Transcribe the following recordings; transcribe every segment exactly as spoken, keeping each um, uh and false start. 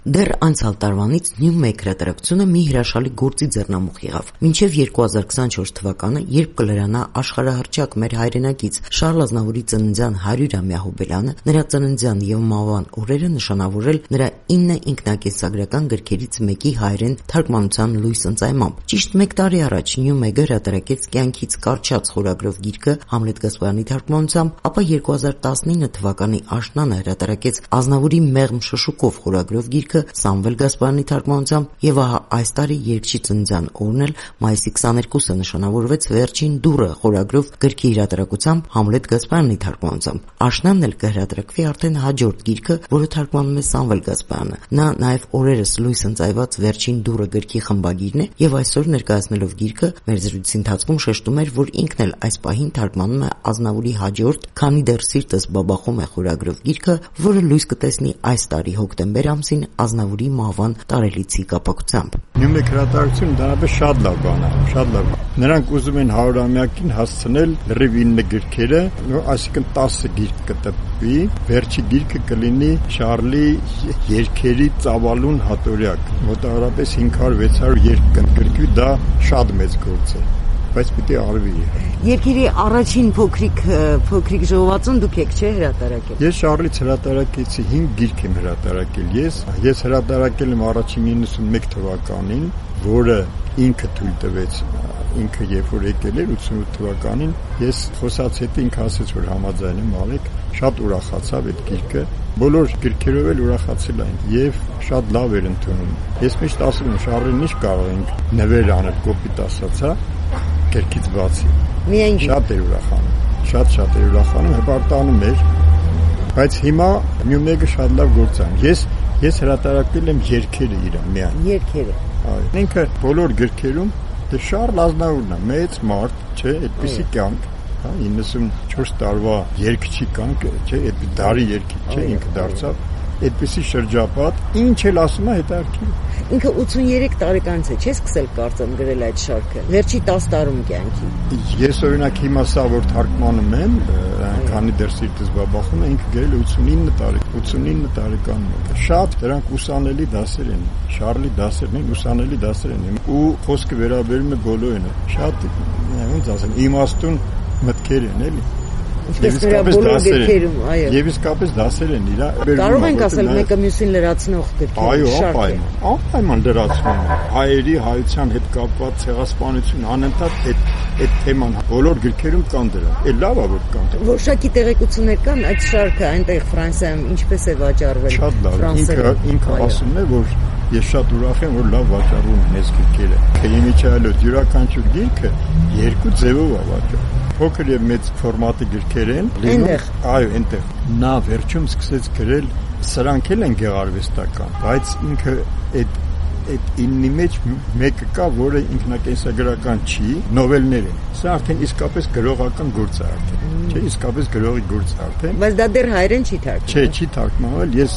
Դեռ անցյալ տարվանից Նյումեգ հրատարակությունը մի հրաշալի գործի ձեռնամուխ եղավ։ Մինչև երկու հազար քսանչորս թվականը, երբ կլրանա աշխարհահռչակ մեր հայրենակից Շարլ Ազնավուրի ծննդյան հարյուրամյա հոբելյանը, նրա ծննդյան եւ մահվան օրերը նշանավորել նրա ինը ինքնակենսագրական գրքերից մեկի հայերեն թարգմանության լույս ընծայմամբ։ Ճիշտ մեկ տարի առաջ Նյումեգը հրատարակեց Կյանքից կարճած խորագրով գիրքը Համլետ Գասպարյանի թարգմանությամբ, ապա երկու հազար տասնինը թվականի աշնանը հրատարակեց Ազնավուրի Մեղմ շշուկով խորագրով գիրքը Սամվել Գասպարյանի թարգմանությամբ, եւ ահա այս տարի երկչի ծննդյան օրն էլ մայիսի քսաներկուսը նշանավորվեց Վերջին դուռը խորագրով գրքի հրատարակությամբ Համլետ Գասպարյանի թարգմանությամբ։ Աշնանն էլ կհրատարակվի արդեն հաջորդ գիրքը, որը թարգմանում է Սամվել Գասպարյանը։ Նա նաեւ օրերս լույս ընծայված Վերջին դուռը գրքի խմբագիրն է եւ այսօր ներկայացնելով գիրքը մեր զրույցի ընթացքում շեշտում էր, որ ինքն էլ այս պահին թարգմանում է Ազնավուրի հաջորդ Քանի դեռ սիրտս բաբախում է խորագրով գիրքը, որը լույս կտեսնի այս տարի հոկտեմբեր ամսին Ազնավուրի մահվան տարելիցի կապակցությամբ։ Նյումեգ հրատարակությունը դրանից շատ լավ բան է, շատ լավ։ Նրանք ուզում են հարյուրամյակին հասցնել լրիվ ինը գրքերը, այսինքն տասը գիրք կտպվի, վերջի գիրքը կլինի Շարլի երգերի ծավալուն հատորյակ։ Մոտավորապես հինգ հարյուր վեց հարյուր երգ կընդգրկվի, դա շատ մեծ գործ է, բայց պիտի արվի։ Երկիրի առաջին փոքրիկ փոքրիկ ժողովածուն դուք եք չէ հրատարակել։ Ես Շարլից հրատարակեցի հինգ գիրք եմ հրատարակել ես։ Ես հրատարակել եմ առաջին իննսունմեկ թվականին, որը ինքը թույլ տվեց, ինքը երբ որ եկել էր ութսունութ թվականին, ես խոսած հետո ինքը ասեց, որ համաձայն եմ արեք, շատ ուրախացավ այդ գիրքը, բոլոր գրքերով էլ ուրախացել այն եւ շատ լավ էր ընդունում։ Ես միշտ ասում եմ, Շարլին ինչ կարող ենք նվեր անել, կոպիտ ասած, հա, գրքից բացի։ Միայն շատ էր ուրախանում, շատ-շատ էր ուրախանում, հպարտանում էր, բայց հիմա Նյումեգը շատ լավ գործ է։ Ես ես հրատարակել եմ երգերը իր միայն։ Երգերը։ Այո։ Ինքը բոլոր գրքերում դե Շարլ Ազնավուրն է, մեծ մարդ, չէ, այդպիսի կյանք, հա, իննսունչորս տարվա երգչի կյանք, չէ, այդ դարի երգիչ, չէ, ինքը դարձավ այդպիսի շրջապատ, ինչ էլ ասում է հետաքրքիր։ Ինքը ութսուներեք տարեկանից է, չէ՞ սկսել կարծեմ գրել այդ շարքը։ Վերջի տասը տարում կյանքի։ Ես օրինակ հիմա սա որ թարգմանում եմ, քանի դեռ սիրտս բաբախում է, ինքը գրել ութսունինը տարի, ութսունինը տարեկանում է։ Շատ դրանք ուսանելի դասեր են, Շարլի դասերն են, ուսանելի դասեր են, ու խոսքը վերաբերում է բոլորին։ Շատ, ոնց ասեմ, իմաստուն մտքեր են, էլի։ Ինչպես նրա բոլոր գրքերում, այո։ Եվ իսկապես դասեր են իրա։ Կարող ենք ասել մեկը մյուսին լրացնող գրքեր։ Այո, անպայման, անպայման լրացնում է։ Հայերի հայության հետ կապված ցեղասպանություն անընդհատ այդ այդ թեման բոլոր գրքերում կան դրա։ Է լավ է որ կան։ Որոշակի տեղեկություններ կան այդ շարքը այնտեղ Ֆրանսիայում ինչպես է վաճառվել։ Շատ լավ։ Ինքը ինքը ասում է, որ ես շատ ուրախ եմ, որ լավ վաճառվում են այս գրքերը։ Քեյմիչայելոց յուրաքանչյուր գիրքը երկու ձևով է վաճառվում։ Փոքր եւ մեծ ֆորմատի գրքեր են, այնտեղ, այո, այնտեղ։ Նա վերջում սկսեց գրել, սրանք էլ են գեղարվեստական, բայց ինքը այդ այդ իննի մեջ մեկը կա, որը ինքնակենսագրական չի, նովելներ են։ Սա արդեն իսկապես գրողական գործ է արդեն, չէ, իսկապես գրողի գործ է արդեն։ Բայց դա դեռ հայերեն չի թարգմանվել։ Չէ, չի թարգմանվել, ես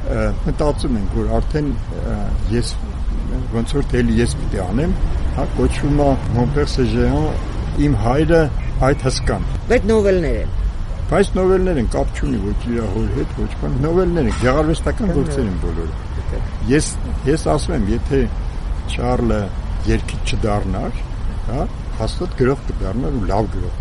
մտածում եմ, որ արդեն ես ոնց որ դելի ես պիտի անեմ, հա, կոչվում է Mon père c'est géant, իմ հայրը այդ հսկան։ Բայց նովելներ են։ Բայց նովելներ են, կապ չունի ոչ իր հոր հետ, ոչ բան, նովելներ են, գեղարվեստական գործեր են բոլորը։ Ես ես ասում եմ, եթե Շարլը երգիչ չդառնար, հա, հաստատ գրող կդառնար ու լավ գրող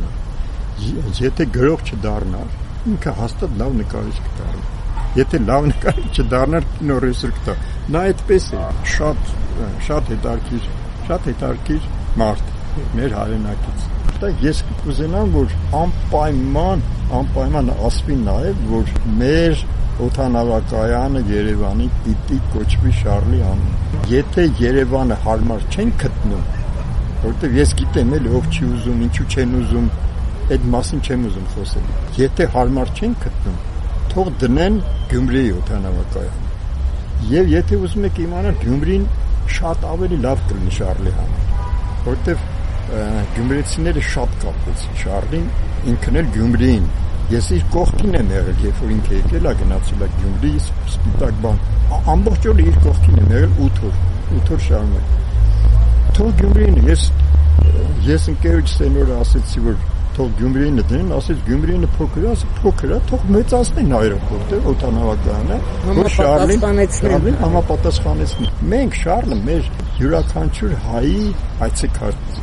կդառնար։ Եթե գրող չդառնար, ինքը հաստատ լավ նկարիչ կդառնար։ Եթե լավ նկարիչ չդառնար, կինոռեժիսոր կդառնար։ Նա այդպես է, շատ շատ հետաքրքիր, շատ հետաքրքիր մարդ մեր հայրենակից։ Դա ես կուզենամ, որ անպայման, անպայման ասվի նաև, որ մեր օդանավակայանը Երևանի պիտի կոչվի Շարլի անունով։ Եթե Երևանը հարմար չեն գտնում, որովհետև ես գիտեմ էլ ով չի ուզում, ինչու չեն ուզում, այդ մասին չեմ ուզում խոսել։ Եթե հարմար չեն գտնում, թող դնեն Գյումրիի օդանավակայանը։ Եվ եթե ուզում եք իմանալ, Գյումրին շատ ավելի լավ կլինի Շարլի համար, որովհետև գյումրեցիները շատ կապեցին Շարլին, ինքն էլ Գյումրիին։ Ես իր կողքին եմ եղել, երբ որ ինքը եկել է գնացել է Գյումրի, սպիտակ բան, ամբողջ օրը իր կողքին եմ եղել ութ օր, ութ օր շարունակ։ Թող Գյումրին, ես ես ընկերոջս այն օրը ասեցի, որ թող Գյումրիինը դնեն, ասես Գյումրիինը փոքր է, ասես փոքր է, թող մեծացնեն այրոպորտը, օդանավակայանը, որ Շարլին համապատասխանեցնի։ Մենք Շարլը մեր յուրաքանչյուր հայի այցեքարտը